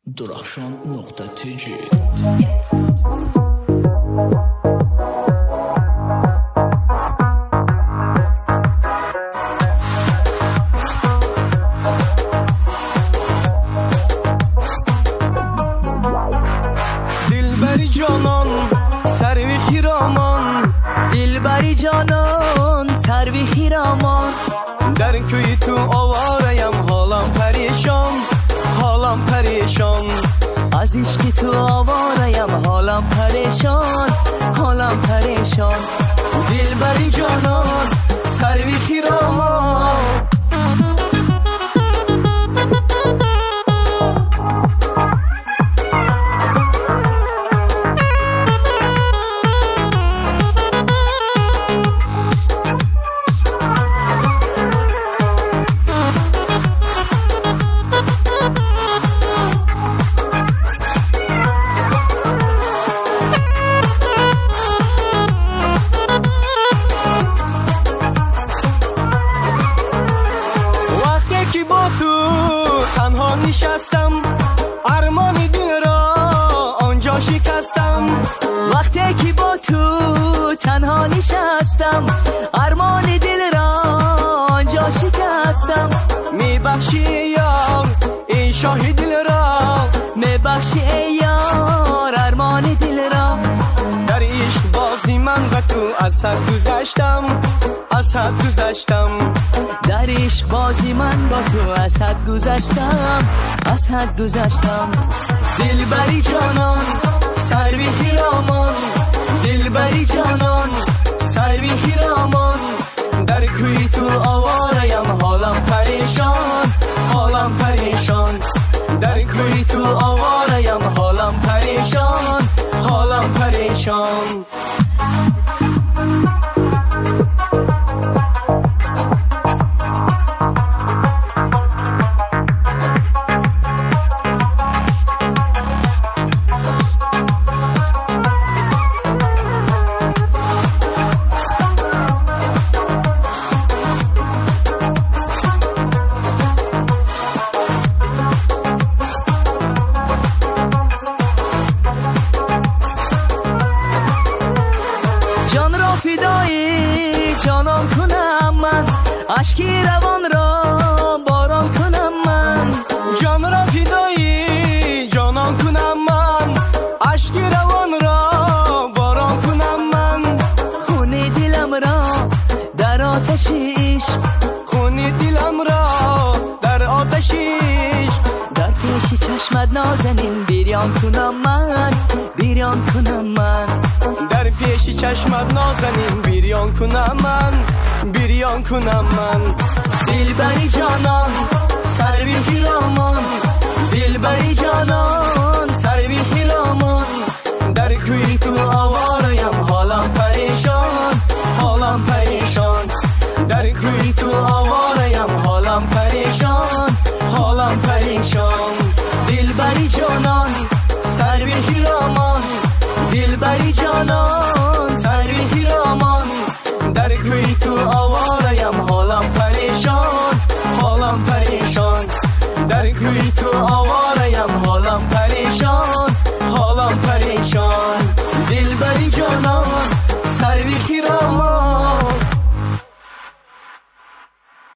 درخشان.tg دلبری جانان سروی خیرامان، دلبری جانان سروی خیرامان، در کوی تو آواریم حالم پریشان، حالم پریشان، از عشق تو آواریم حالم پریشان، حالم پریشان. دلبری جانان سروی خیرامان. تنها نشستم ارمان دل را آنجا شکستم، وقتی که با تو تنها نشستم ارمان دل را آنجا شکستم. میبخشی یار این شاه دل را، میبخشی یار ارمان دل را. در عشق بازی من و تو از حد گذشتم، از حد گذشتم، در عشق بازی من با تو از حد گذشتم، از حد گذشتم. دلبری جانان سروی خیرامان، دلبری جانان سروی خیرامان، در کوی تو آواریم حالم پریشان، حالم پریشان، در کوی تو آواریم حالم پریشان، حالم پریشان. فدای جانان کنم من، اشکی روان را باران کنم من. جان را فدای جانان کنم من، اشکی روان را باران کنم من. خون دلم را در آتش عشق، خون دلم را در آتش عشق، در پیش چشمت نازنین بیریان کنم من، بیریان کنم من. در پیش چشمت نازنین بیریان کنم من، بیریان کنم من. دلبری جانان سروی خیرامان، دلبری جانان سروی خیرامان، در کوی تو آواریم حالم پریشان، حالم پریشان، در کوی تو آواریم حالم پریشان، حالم پریشان. دلبری جانان سروی خیرامان، دلبری جانان